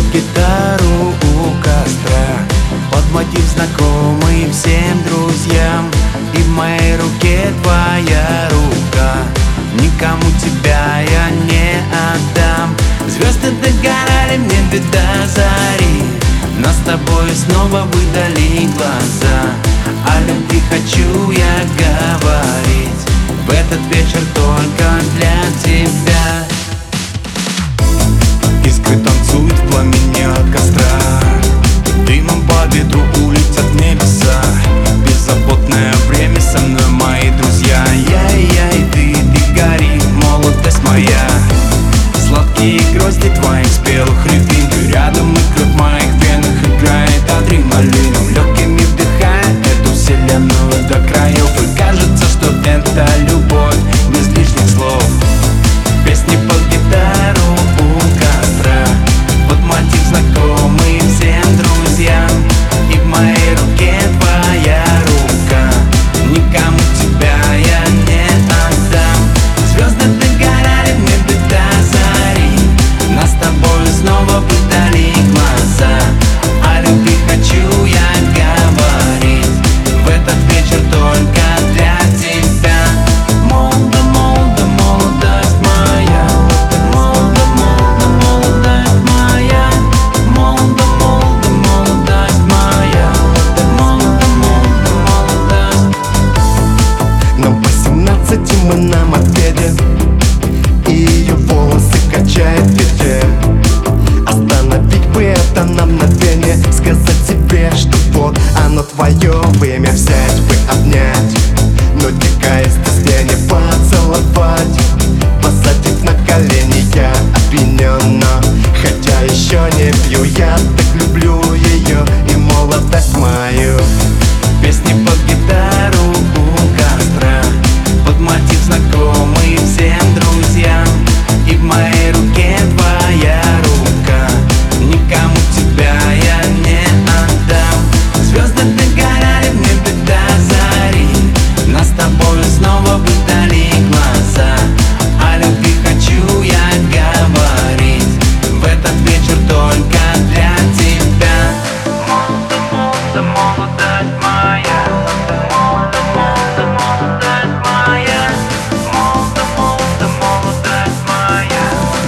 гитару у костра, под мотив знакомый всем друзьям. И в моей руке твоя рука, никому тебя я не отдам. Звезды догорали в небе до зари, нас с тобой снова выдали глаза. О любви хочу я говорить в этот вечер только для тебя. Искры танцуют в пламени от костра, дымом по ветру улетят небеса. Беззаботное время со мной, мои друзья. Я и ты гори, молодость моя. Сладкие грозди твоих спелых любим, рядом и кровь в моих венах играет адреналином. Легкими вдыхая эту вселенную до краев, и кажется, что это любовь без лишних слов. Песни под гитару у костра, под мотив знакомый всем друзьям. И в моей руке твоя рука, никому тебя я не отдам. Звезды догорали в небе до зари, нас с тобой снова выдали глаза. О любви хочу я говорить в этот вечер только для тебя. Молодо, молодо, молодость моя. Молодо, молодо, молодость моя. Молодо, молодо, молодость моя. Молодо, молодо, молодость. Нам 18 и мы на мопеде, и ее волосы качает ветер. Остановить бы это на мгновение, сказать себе, что вот оно твое время, взять бы, обнять, но дико из стене поцеловать, посадить на колени. Я опьянен, но хотя еще не пью, я так люблю ее и молодость мою. Песни под гитару у костра, под мотив знакомый всем друзьям. И в моей руке твоя рука, никому тебя я не отдам. Звезды догорали в небе до зари, нас с тобой снова выдали глаза. О любви хочу я говорить в этот вечер только для тебя. Молодо, молодо, молодость моя. Молодо, молодо, молодость моя. Молодо, молодо, молодость моя.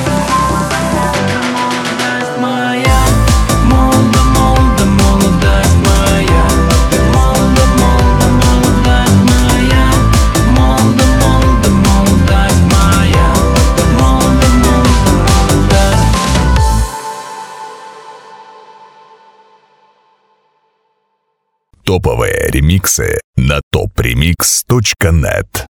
Молодость моя. Молодо, молодо, молодость моя. Молодо, молодо, молодость моя. Молодо, молодо, молодость моя. Молодо, молодо, молодость. Топовые ремиксы на topremix.net.